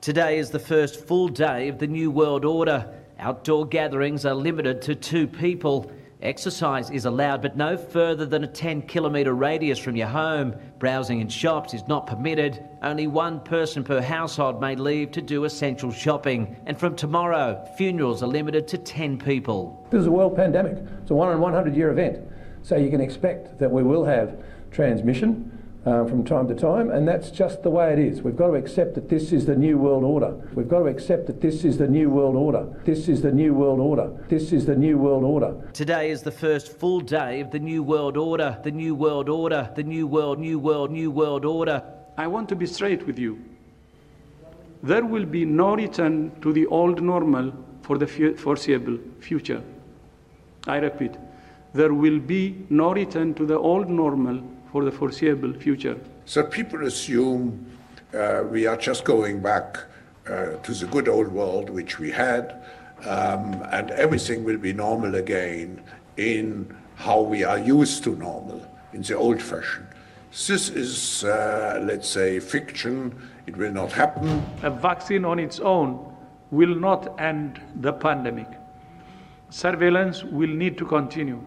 Today is the first full day of the New World Order. Outdoor gatherings are limited to 2 people. Exercise is allowed, but no further than a 10-kilometre radius from your home. Browsing in shops is not permitted. Only 1 person per household may leave to do essential shopping. And from tomorrow, funerals are limited to 10 people. This is a world pandemic. It's a 1 in 100-year event. So you can expect that we will have transmission from time to time, and that's just the way it is. We've got to accept that this is the new world order. We've got to accept that this is the new world order. This is the new world order. This is the new world order. Today is the first full day of the New World Order. The New World Order. The New World Order. I want to be straight with you. There will be no return to the old normal for the foreseeable future. I repeat, there will be no return to the old normal for the foreseeable future. So people assume we are just going back to the good old world which we had, and everything will be normal again in how we are used to normal, in the old fashion. This is, let's say, fiction. It will not happen. A vaccine on its own will not end the pandemic. Surveillance will need to continue.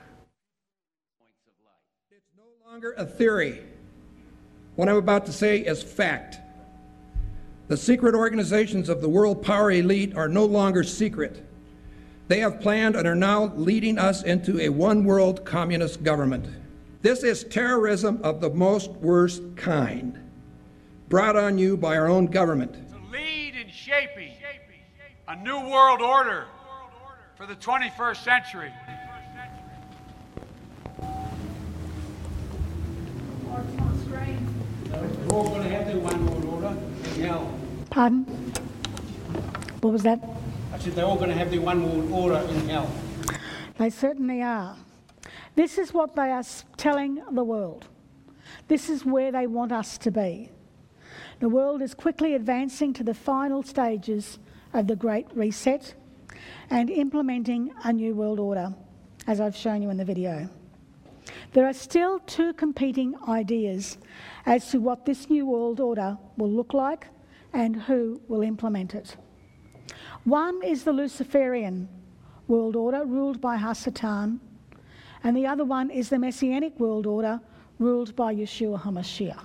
Longer a theory. What I'm about to say is fact. The secret organizations of the world power elite are no longer secret. They have planned and are now leading us into a one-world communist government. This is terrorism of the most worst kind, brought on you by our own government. To lead in shaping a new world order for the 21st century. We're all going to have the one world order in hell. Pardon? What was that? I said they're all going to have the one world order in hell. They certainly are. This is what they are telling the world. This is where they want us to be. The world is quickly advancing to the final stages of the Great Reset and implementing a new world order, as I've shown you in the video. There are still 2 competing ideas as to what this new world order will look like and who will implement it. One is the Luciferian world order ruled by Hasatan, and the other one is the Messianic world order ruled by Yeshua HaMashiach.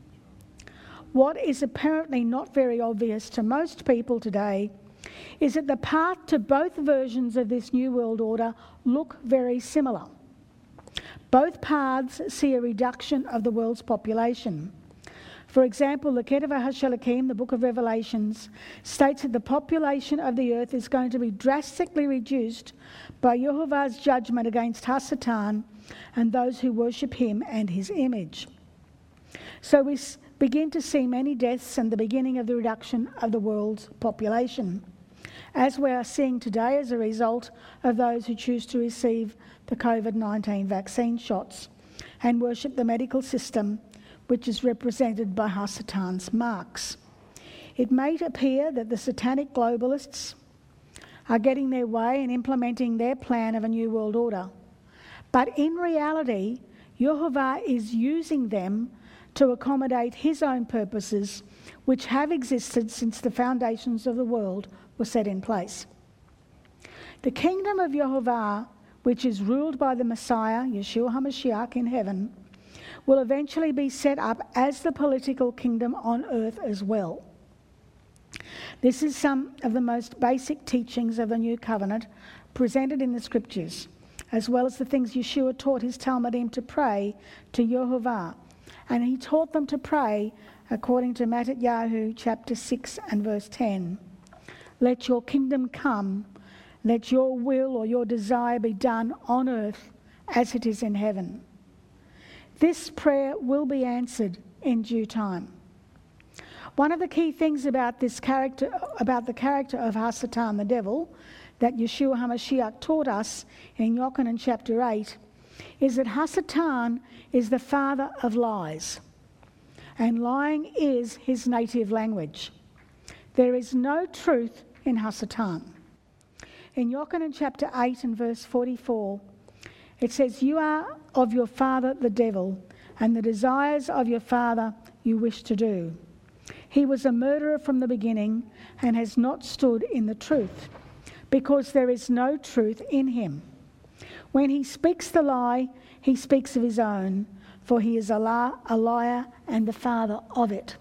What is apparently not very obvious to most people today is that the path to both versions of this new world order look very similar. Both paths see a reduction of the world's population. For example, the Ketuvah HaShalakim, the Book of Revelations, states that the population of the earth is going to be drastically reduced by Yehovah's judgment against Hasatan and those who worship him and his image. So we begin to see many deaths and the beginning of the reduction of the world's population, as we are seeing today as a result of those who choose to receive the COVID-19 vaccine shots and worship the medical system, which is represented by Hasatan's marks. It may appear that the satanic globalists are getting their way and implementing their plan of a new world order. But in reality, Yehovah is using them to accommodate his own purposes, which have existed since the foundations of the world were set in place. The kingdom of Yehovah, which is ruled by the Messiah, Yeshua HaMashiach, in heaven, will eventually be set up as the political kingdom on earth as well. This is some of the most basic teachings of the New Covenant presented in the Scriptures, as well as the things Yeshua taught his Talmudim to pray to Yehovah. And he taught them to pray according to Matthew chapter 6 and verse 10. Let your kingdom come, let your will or your desire be done on earth as it is in heaven. This prayer will be answered in due time. One of the key things about the character of Hasatan, the devil, that Yeshua HaMashiach taught us in Yochanan chapter 8, is that Hasatan is the father of lies, and lying is his native language. There is no truth in Hasatan. In Yochanan chapter 8 and verse 44, it says, "You are of your father the devil, and the desires of your father you wish to do. He was a murderer from the beginning and has not stood in the truth, because there is no truth in him. When he speaks the lie, he speaks of his own, for he is a liar and the father of it.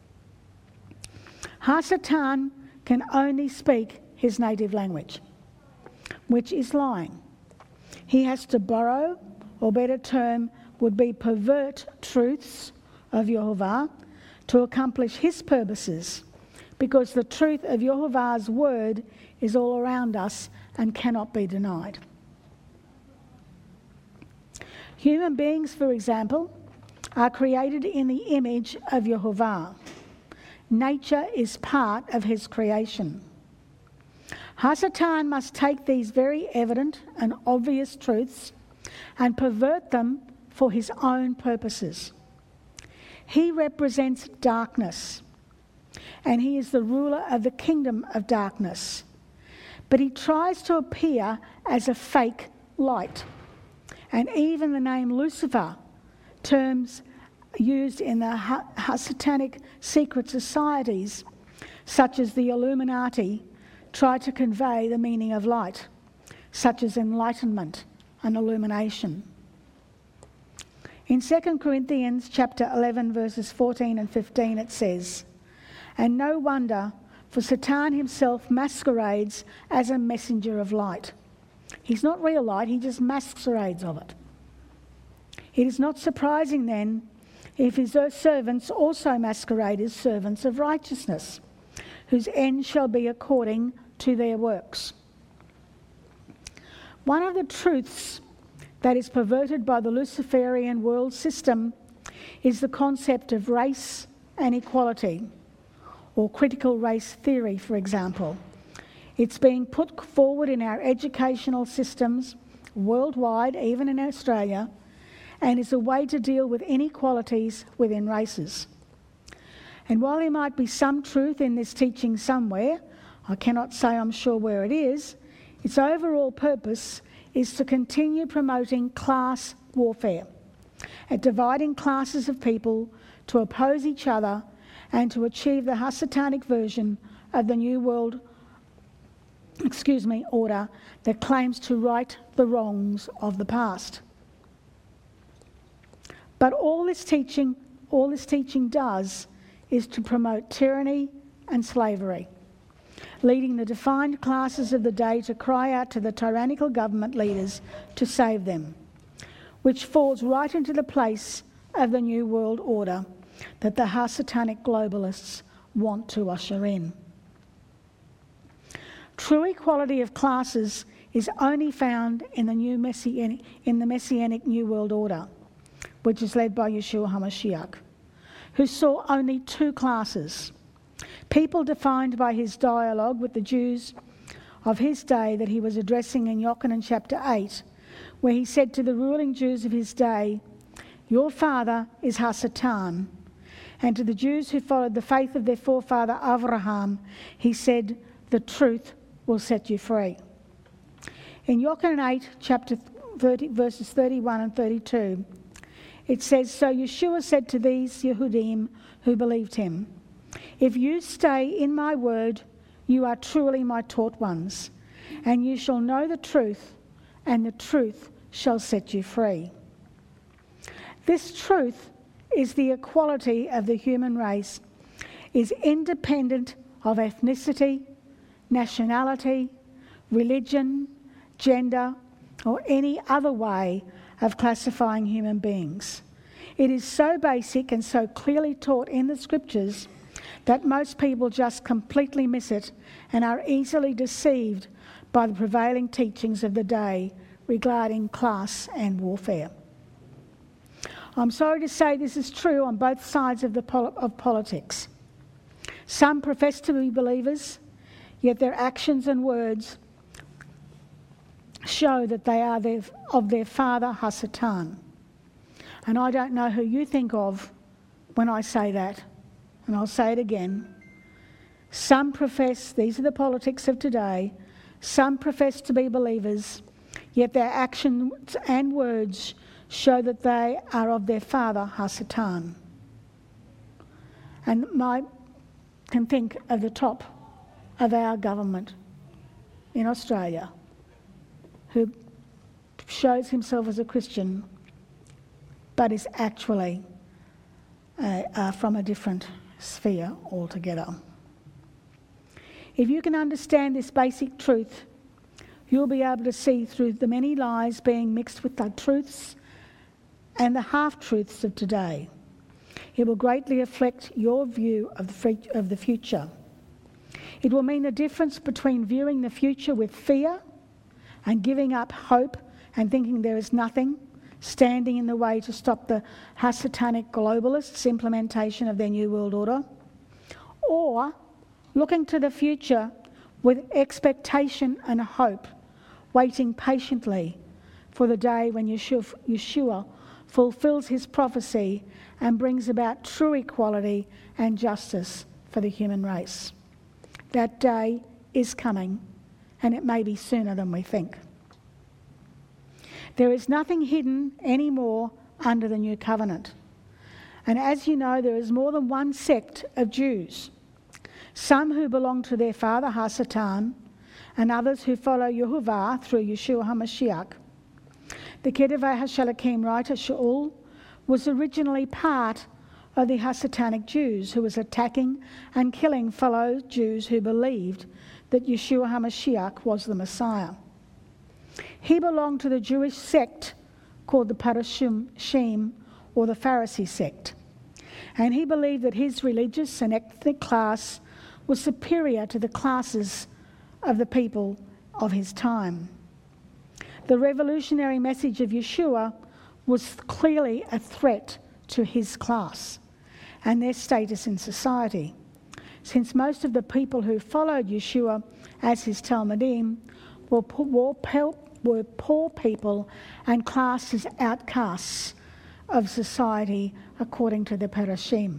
Hasatan can only speak his native language, which is lying. He has to borrow, or better term would be pervert, truths of Yehovah to accomplish his purposes, because the truth of Yehovah's word is all around us and cannot be denied. Human beings, for example, are created in the image of Yehovah. Nature is part of his creation. Hasatan must take these very evident and obvious truths and pervert them for his own purposes. He represents darkness, and he is the ruler of the kingdom of darkness. But he tries to appear as a fake light. And even the name Lucifer, terms used in the Hasatanic secret societies, such as the Illuminati, try to convey the meaning of light, such as enlightenment and illumination. In 2 Corinthians chapter 11, verses 14 and 15, it says, "And no wonder, for Satan himself masquerades as a messenger of light." He's not real light, he just masquerades of it. It is not surprising then if his servants also masquerade as servants of righteousness, whose end shall be according to their works. One of the truths that is perverted by the Luciferian world system is the concept of race and equality, or critical race theory, for example. It's being put forward in our educational systems worldwide, even in Australia, and is a way to deal with inequalities within races. And while there might be some truth in this teaching somewhere, I cannot say I'm sure where it is, its overall purpose is to continue promoting class warfare and dividing classes of people to oppose each other and to achieve the Hasatanic version of the New World order that claims to right the wrongs of the past. But all this teaching does is to promote tyranny and slavery, leading the defined classes of the day to cry out to the tyrannical government leaders to save them, which falls right into the place of the New World Order that the Hasatanic globalists want to usher in. True equality of classes is only found in the Messianic New World Order, which is led by Yeshua HaMashiach, who saw only two classes: people defined by his dialogue with the Jews of his day that he was addressing in Yochanan chapter 8, where he said to the ruling Jews of his day, "Your father is Hasatan." And to the Jews who followed the faith of their forefather Abraham, he said, "The truth will set you free." In Yochanan 8, chapter 30, verses 31 and 32, it says, "So Yeshua said to these Yehudim who believed him, 'If you stay in my word, you are truly my taught ones, and you shall know the truth, and the truth shall set you free.'" This truth is the equality of the human race, is independent of ethnicity, nationality, religion, gender, or any other way of classifying human beings. It is so basic and so clearly taught in the scriptures that most people just completely miss it and are easily deceived by the prevailing teachings of the day regarding class and warfare. I'm sorry to say this is true on both sides of politics. Some profess to be believers, yet their actions and words show that they are of their father Hasatan. And I don't know who you think of when I say that, and I'll say it again. Some profess, these are the politics of today, some profess to be believers, yet their actions and words show that they are of their father Hasatan. And I can think of the top of our government in Australia who shows himself as a Christian but is actually from a different sphere altogether. If you can understand this basic truth, you'll be able to see through the many lies being mixed with the truths and the half-truths of today. It will greatly affect your view of the future. It will mean the difference between viewing the future with fear and giving up hope and thinking there is nothing standing in the way to stop the Hasatanic globalists' implementation of their New World Order, or looking to the future with expectation and hope, waiting patiently for the day when Yeshua fulfills his prophecy and brings about true equality and justice for the human race. That day is coming, and it may be sooner than we think. There is nothing hidden anymore under the new covenant. And as you know, there is more than one sect of Jews, some who belong to their father Hasatan, and others who follow Yehovah through Yeshua HaMashiach. The Ketuvei HaShalakim writer Shaul was originally part of the Hasatanic Jews who was attacking and killing fellow Jews who believed that Yeshua HaMashiach was the Messiah. He belonged to the Jewish sect called the Parashim, or the Pharisee sect, and he believed that his religious and ethnic class was superior to the classes of the people of his time. The revolutionary message of Yeshua was clearly a threat to his class and their status in society, since most of the people who followed Yeshua as his Talmudim were poor people and classed as outcasts of society according to the Parashim.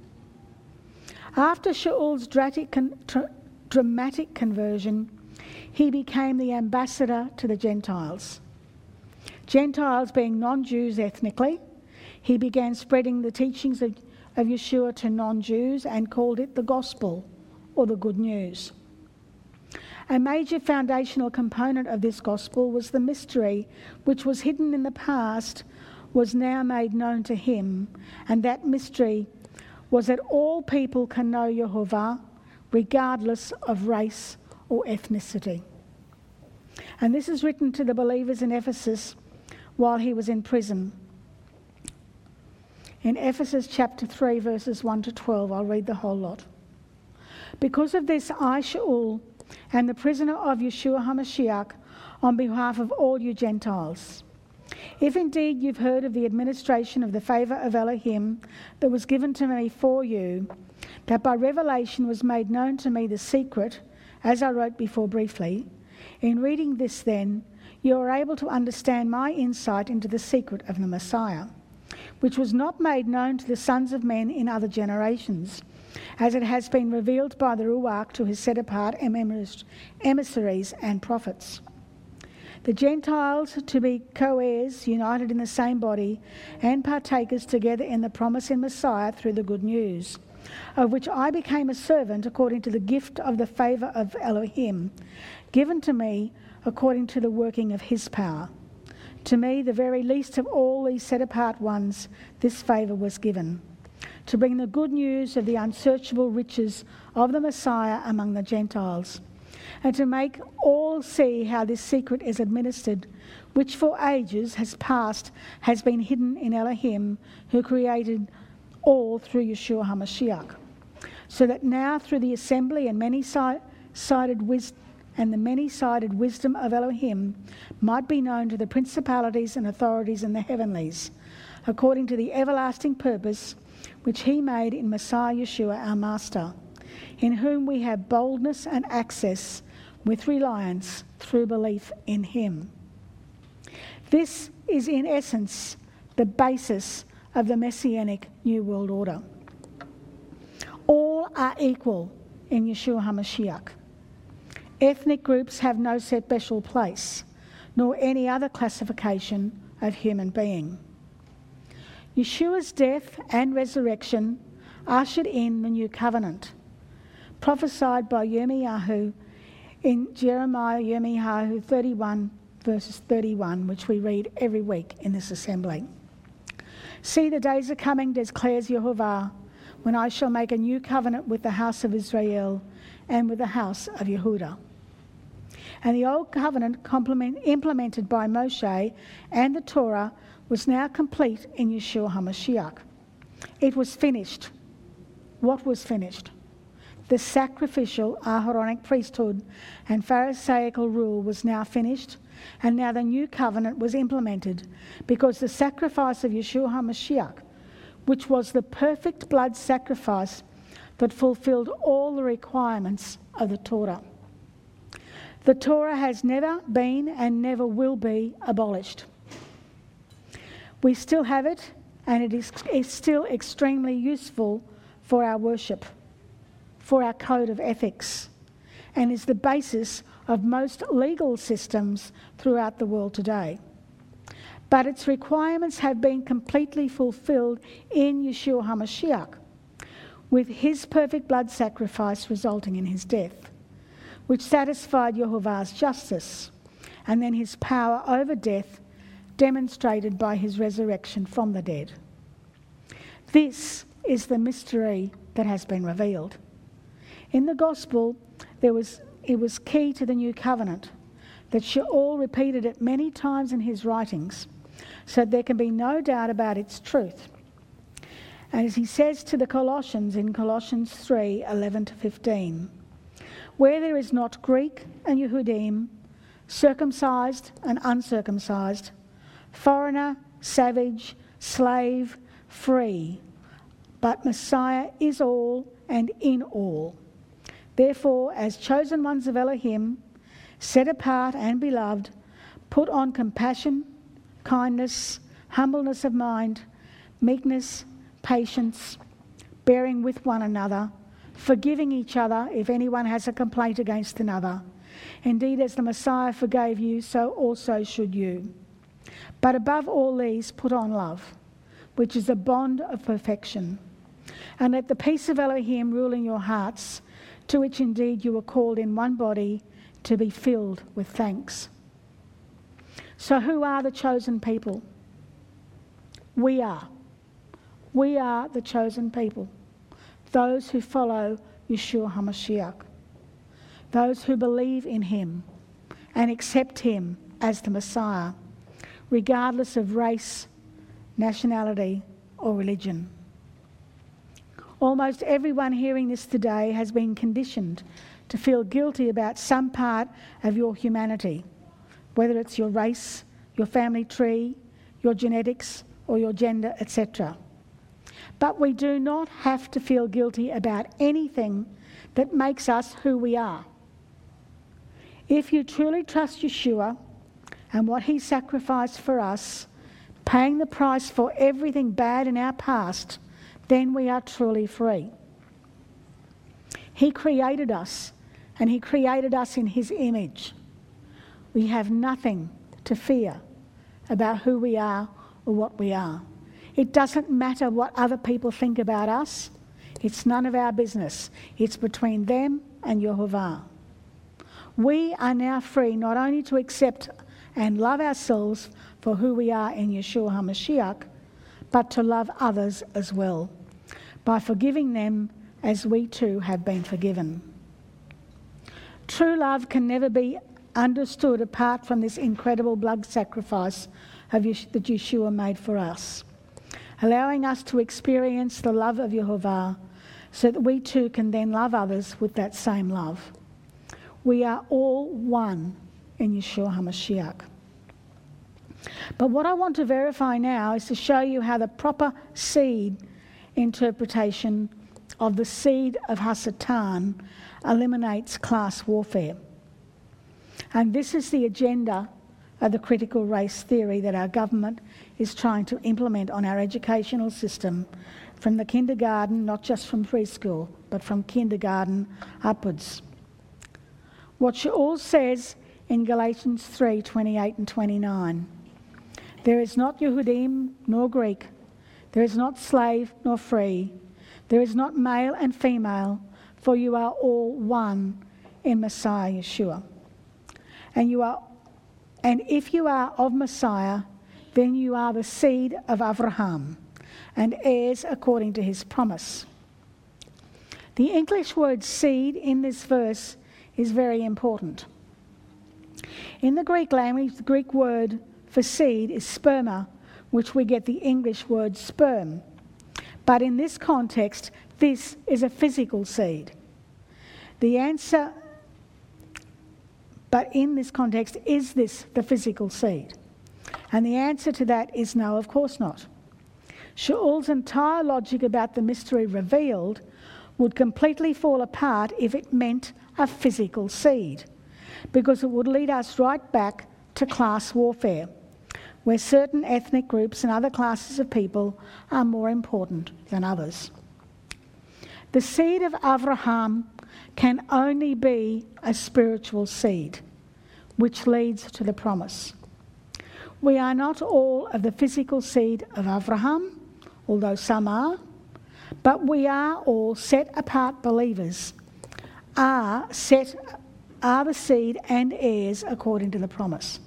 After Shaul's dramatic conversion, he became the ambassador to the Gentiles. Gentiles being non-Jews ethnically, he began spreading the teachings of Yeshua to non-Jews and called it the gospel, or the good news. A major foundational component of this gospel was the mystery which was hidden in the past was now made known to him, and that mystery was that all people can know Yehovah regardless of race or ethnicity. And this is written to the believers in Ephesus while he was in prison. In Ephesus chapter 3 verses 1 to 12, I'll read the whole lot. Because of this, I, Shaul, am the prisoner of Yeshua HaMashiach on behalf of all you Gentiles. If indeed you've heard of the administration of the favour of Elohim that was given to me for you, that by revelation was made known to me the secret, as I wrote before briefly, in reading this then, you are able to understand my insight into the secret of the Messiah, which was not made known to the sons of men in other generations, as it has been revealed by the Ruach to his set-apart emissaries and prophets. The Gentiles to be co-heirs, united in the same body, and partakers together in the promise in Messiah through the good news, of which I became a servant according to the gift of the favour of Elohim, given to me according to the working of his power. To me, the very least of all these set-apart ones, this favour was given, to bring the good news of the unsearchable riches of the Messiah among the Gentiles, and to make all see how this secret is administered, which for ages has been hidden in Elohim, who created all through Yeshua HaMashiach, so that now through the assembly and many-sided wisdom of Elohim might be known to the principalities and authorities in the heavenlies, according to the everlasting purpose which he made in Messiah Yeshua our Master, in whom we have boldness and access with reliance through belief in him. This is in essence the basis of the Messianic New World Order. All are equal in Yeshua HaMashiach. Ethnic groups have no special place, nor any other classification of human being. Yeshua's death and resurrection ushered in the new covenant, prophesied by Yirmiyahu in Yirmiyahu 31 verses 31, which we read every week in this assembly. See, the days are coming, declares Yehovah, when I shall make a new covenant with the house of Israel and with the house of Yehudah. And the old covenant implemented by Moshe and the Torah was now complete in Yeshua HaMashiach. It was finished. What was finished? The sacrificial Aharonic priesthood and Pharisaical rule was now finished, and now the new covenant was implemented, because the sacrifice of Yeshua HaMashiach, which was the perfect blood sacrifice that fulfilled all the requirements of the Torah. The Torah has never been and never will be abolished. We still have it, and it is still extremely useful for our worship, for our code of ethics, and is the basis of most legal systems throughout the world today. But its requirements have been completely fulfilled in Yeshua HaMashiach, with his perfect blood sacrifice resulting in his death, which satisfied Yehovah's justice, and then his power over death demonstrated by his resurrection from the dead. This is the mystery that has been revealed. In the gospel, it was key to the new covenant that Shaul repeated it many times in his writings, so there can be no doubt about its truth. And as he says to the Colossians in Colossians 3, 11 to 15, where there is not Greek and Yehudim, circumcised and uncircumcised, foreigner, savage, slave, free, but Messiah is all and in all. Therefore, as chosen ones of Elohim, set apart and beloved, put on compassion, kindness, humbleness of mind, meekness, patience, bearing with one another, forgiving each other if anyone has a complaint against another. Indeed, as the Messiah forgave you, so also should you. But above all these, put on love, which is a bond of perfection. And let the peace of Elohim rule in your hearts, to which indeed you were called in one body, to be filled with thanks. So who are the chosen people? We are. We are the chosen people. Those who follow Yeshua HaMashiach. Those who believe in him and accept him as the Messiah, regardless of race, nationality, or religion. Almost everyone hearing this today has been conditioned to feel guilty about some part of your humanity, whether it's your race, your family tree, your genetics, or your gender, etc. But we do not have to feel guilty about anything that makes us who we are. If you truly trust Yeshua and what he sacrificed for us, paying the price for everything bad in our past, then we are truly free. He created us, and he created us in his image. We have nothing to fear about who we are or what we are. It doesn't matter what other people think about us. It's none of our business. It's between them and Yehovah. We are now free not only to accept and love ourselves for who we are in Yeshua HaMashiach, but to love others as well, by forgiving them as we too have been forgiven. True love can never be understood apart from this incredible blood sacrifice that Yeshua made for us, allowing us to experience the love of Yehovah so that we too can then love others with that same love. We are all one in Yeshua HaMashiach. But what I want to verify now is to show you how the proper seed interpretation of the seed of Hasatan eliminates class warfare. And this is the agenda of the critical race theory that our government is trying to implement on our educational system from the kindergarten, not just from preschool, but from kindergarten upwards. What Shaul says in Galatians 3, 28 and 29, there is not Yehudim nor Greek, there is not slave nor free, There is not male and female, for you are all one in Messiah Yeshua. And if you are of Messiah, then you are the seed of Abraham and heirs according to his promise. The English word seed in this verse is very important. In the Greek language, the Greek word for seed is sperma, which we get the English word sperm. But in this context, this is a physical seed. But in this context, is this the physical seed? And the answer to that is no, of course not. Shaul's entire logic about the mystery revealed would completely fall apart if it meant a physical seed, because it would lead us right back to class warfare, where certain ethnic groups and other classes of people are more important than others. The seed of Abraham can only be a spiritual seed, which leads to the promise. We are not all of the physical seed of Abraham, although some are, but we are all set-apart believers, are the seed and heirs according to the promise.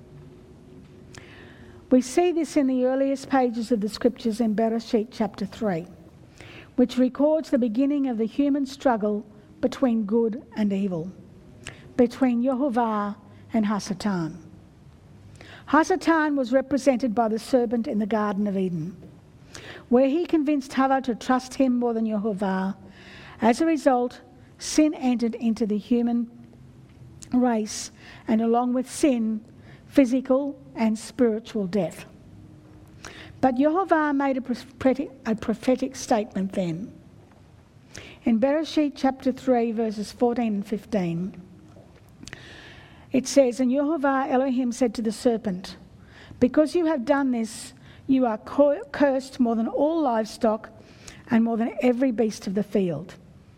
We see this in the earliest pages of the scriptures in Bereshit chapter 3, which records the beginning of the human struggle between good and evil, between Yehovah and Hasatan. Hasatan was represented by the serpent in the Garden of Eden, where he convinced Hava to trust him more than Yehovah. As a result, sin entered into the human race, and along with sin, physical and spiritual death. But Yehovah made a prophetic statement then. In Bereshit chapter 3, verses 14 and 15, it says, "And Yehovah Elohim said to the serpent, because you have done this, you are cursed more than all livestock and more than every beast of the field.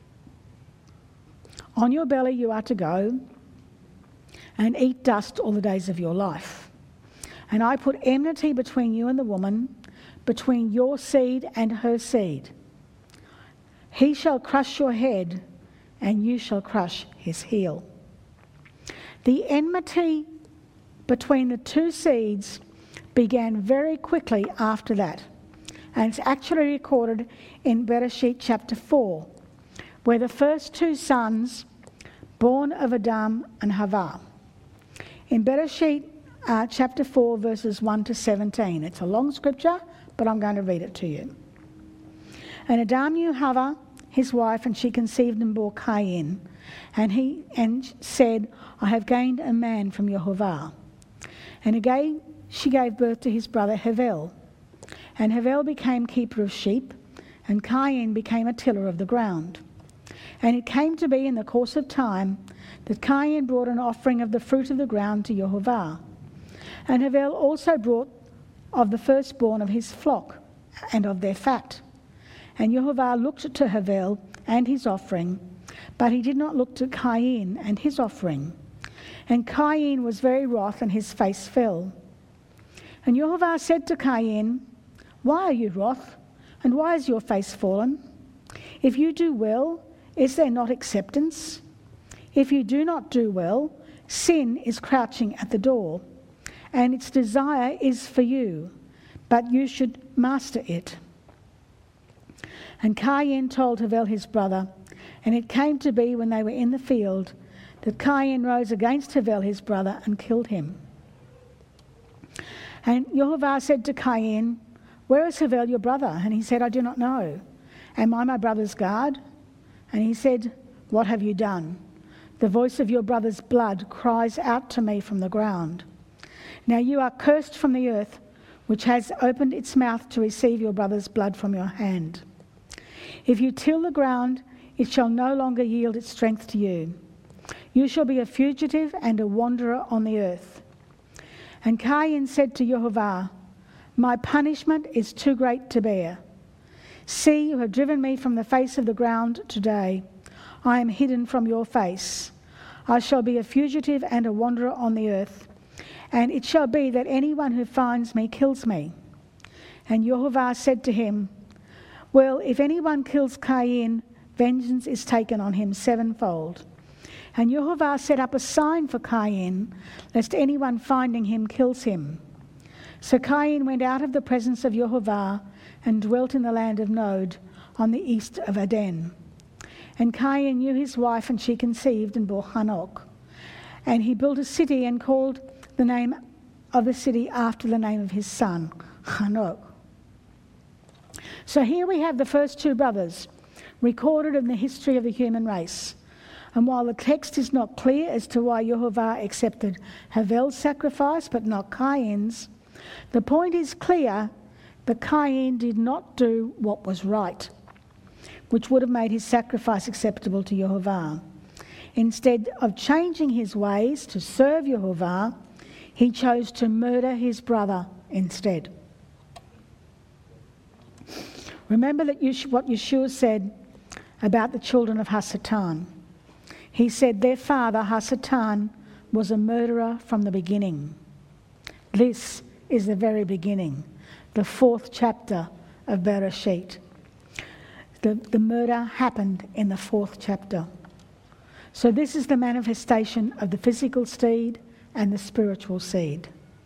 On your belly you are to go and eat dust all the days of your life. And I put enmity between you and the woman, between your seed and her seed. He shall crush your head, and you shall crush his heel." The enmity between the two seeds began very quickly after that, and it's actually recorded in Bereshit chapter 4, where the first two sons born of Adam and Hava. In Bereshit chapter 4, verses 1 to 17. It's a long scripture, but I'm going to read it to you. "And Adam knew Hava, his wife, and she conceived and bore Cain. And said, I have gained a man from Yehovah. And again she gave birth to his brother Hevel. And Hevel became keeper of sheep, and Cain became a tiller of the ground. And it came to be in the course of time that Cain brought an offering of the fruit of the ground to Yehovah. And Hevel also brought of the firstborn of his flock and of their fat. And Yehovah looked to Hevel and his offering, but he did not look to Cain and his offering. And Cain was very wroth, and his face fell. And Yehovah said to Cain, Why are you wroth, and why is your face fallen? If you do well, is there not acceptance? If you do not do well, sin is crouching at the door, and its desire is for you, but you should master it. And Cain told Hevel his brother, and it came to be when they were in the field that Cain rose against Hevel his brother and killed him. And Yehovah said to Cain, Where is Hevel your brother? And he said, I do not know. Am I my brother's guard? And he said, What have you done? The voice of your brother's blood cries out to me from the ground. Now you are cursed from the earth, which has opened its mouth to receive your brother's blood from your hand. If you till the ground, it shall no longer yield its strength to you. You shall be a fugitive and a wanderer on the earth. And Cain said to Yehovah, My punishment is too great to bear. See, you have driven me from the face of the ground today. I am hidden from your face. I shall be a fugitive and a wanderer on the earth. And it shall be that anyone who finds me kills me. And Yehovah said to him, Well, if anyone kills Cain, vengeance is taken on him sevenfold. And Yehovah set up a sign for Cain, lest anyone finding him kills him. So Cain went out of the presence of Yehovah and dwelt in the land of Nod on the east of Aden. And Cain knew his wife, and she conceived and bore Hanok. And he built a city and called the name of the city after the name of his son, Hanok. So here we have the first two brothers recorded in the history of the human race. And while the text is not clear as to why Yehovah accepted Havel's sacrifice but not Cain's, the point is clear that Cain did not do what was right, which would have made his sacrifice acceptable to Yehovah. Instead of changing his ways to serve Yehovah, he chose to murder his brother instead. Remember that what Yeshua said about the children of Hasatan. He said their father, Hasatan, was a murderer from the beginning. This is the very beginning, the 4th chapter of Bereshit. The murder happened in the 4th chapter. So this is the manifestation of the physical seed and the spiritual seed.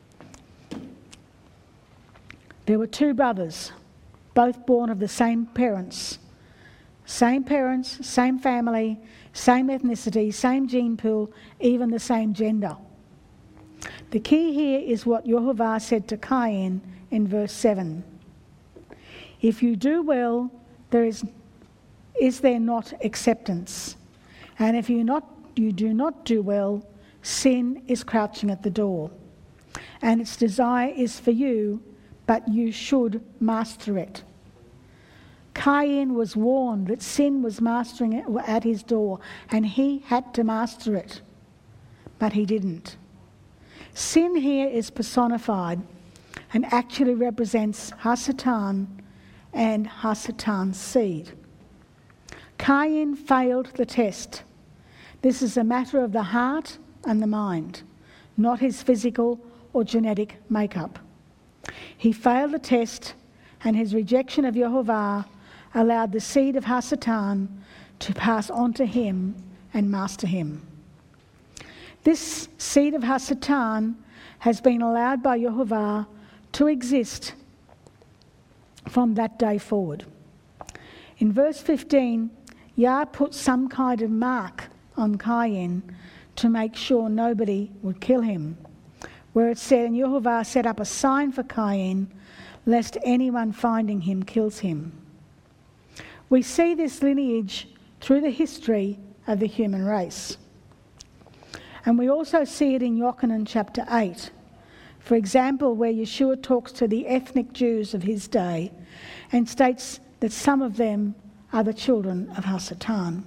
There were two brothers, both born of the same parents, same family, same ethnicity, same gene pool, even the same gender. The key here is what Yehovah said to Cain in verse 7. If you do well, is there not acceptance? And if you do not do well, sin is crouching at the door. And its desire is for you, but you should master it. Cain was warned that sin was mastering it at his door, and he had to master it, but he didn't. Sin here is personified and actually represents Hasatan and Hasatan's seed. Cain failed the test. This is a matter of the heart and the mind, not his physical or genetic makeup. He failed the test, and his rejection of Yehovah allowed the seed of Hasatan to pass on to him and master him. This seed of Hasatan has been allowed by Yehovah to exist from that day forward. In verse 15, Yah put some kind of mark on Cain to make sure nobody would kill him, where it said, and Yehovah set up a sign for Cain, lest anyone finding him kills him. We see this lineage through the history of the human race. And we also see it in Yochanan chapter 8, for example, where Yeshua talks to the ethnic Jews of his day and states that some of them are the children of Hasatan,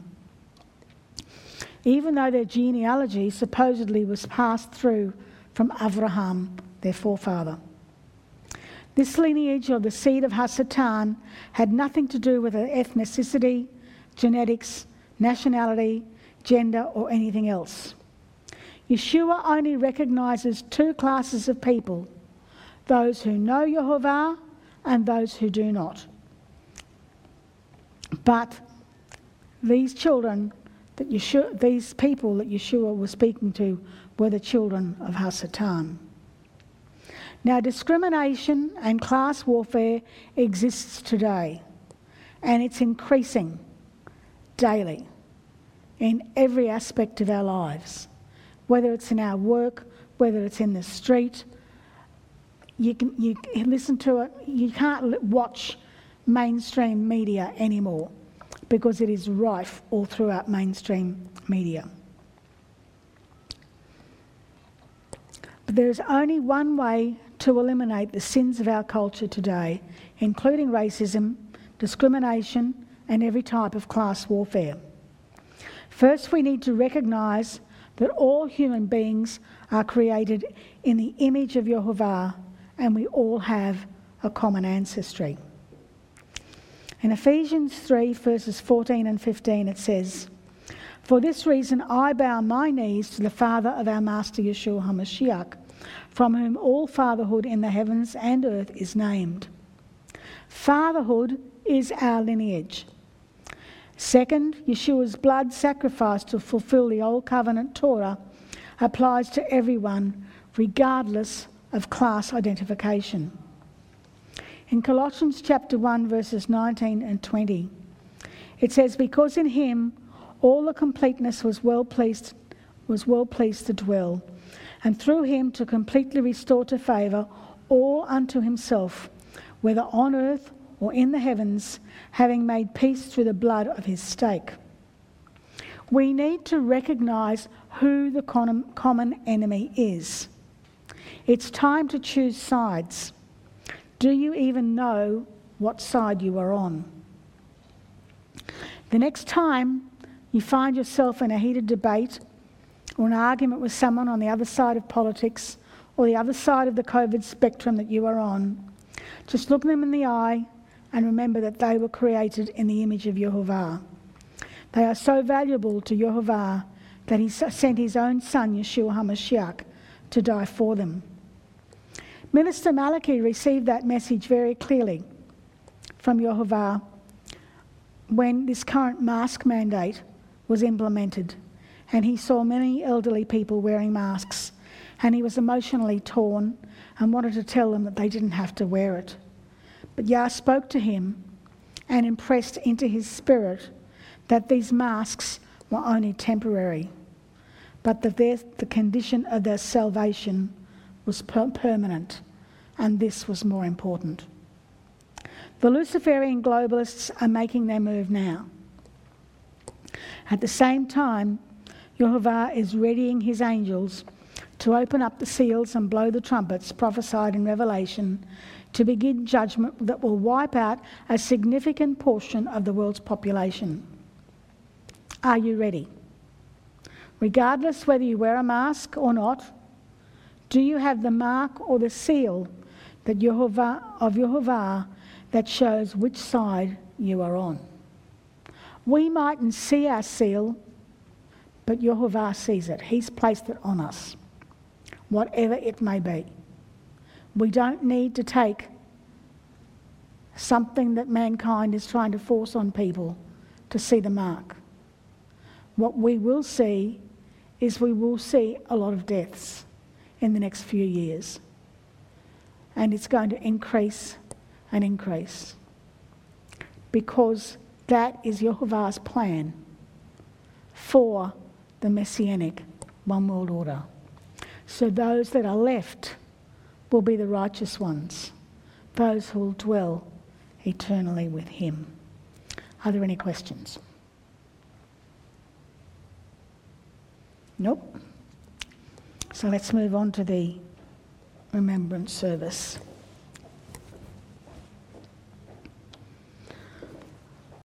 even though their genealogy supposedly was passed through from Avraham, their forefather. This lineage, or the seed of Hasatan, had nothing to do with ethnicity, genetics, nationality, gender, or anything else. Yeshua only recognises two classes of people, those who know Yehovah and those who do not. But these children, these people that Yeshua was speaking to, were the children of Hasatan. Now, discrimination and class warfare exists today, and it's increasing daily in every aspect of our lives, whether it's in our work, whether it's in the street. You listen to it. You can't watch mainstream media anymore because it is rife all throughout mainstream media. But there is only one way to eliminate the sins of our culture today, including racism, discrimination, and every type of class warfare. First, we need to recognise that all human beings are created in the image of Yehovah, and we all have a common ancestry. In Ephesians 3, verses 14 and 15, it says, "For this reason I bow my knees to the Father of our Master Yeshua HaMashiach, from whom all fatherhood in the heavens and earth is named." Fatherhood is our lineage. Second, Yeshua's blood sacrifice to fulfill the Old Covenant Torah applies to everyone, regardless of class identification. In Colossians chapter 1, verses 19 and 20, it says, "Because in him all the completeness was well pleased to dwell, and through him to completely restore to favour all unto himself, whether on earth or in the heavens, having made peace through the blood of his stake." We need to recognise who the common enemy is. It's time to choose sides. Do you even know what side you are on? The next time you find yourself in a heated debate or an argument with someone on the other side of politics or the other side of the COVID spectrum that you are on, just look them in the eye and remember that they were created in the image of Yehovah. They are so valuable to Yehovah that he sent his own son, Yeshua HaMashiach, to die for them. Minister Malachi received that message very clearly from Yehovah when this current mask mandate was implemented, and he saw many elderly people wearing masks, and he was emotionally torn and wanted to tell them that they didn't have to wear it. But Yah spoke to him and impressed into his spirit that these masks were only temporary, but that the condition of their salvation was permanent, and this was more important. The Luciferian globalists are making their move now. At the same time, Yehovah is readying his angels to open up the seals and blow the trumpets prophesied in Revelation to begin judgment that will wipe out a significant portion of the world's population. Are you ready? Regardless whether you wear a mask or not, do you have the mark or the seal that Yehovah that shows which side you are on? We mightn't see our seal, but Yehovah sees it. He's placed it on us, whatever it may be. We don't need to take something that mankind is trying to force on people to see the mark. What we will see is we will see a lot of deaths in the next few years. And it's going to increase and increase, because that is Yehovah's plan for the Messianic one world order. So those that are left will be the righteous ones, those who will dwell eternally with him. Are there any questions? Nope. So let's move on to the remembrance service.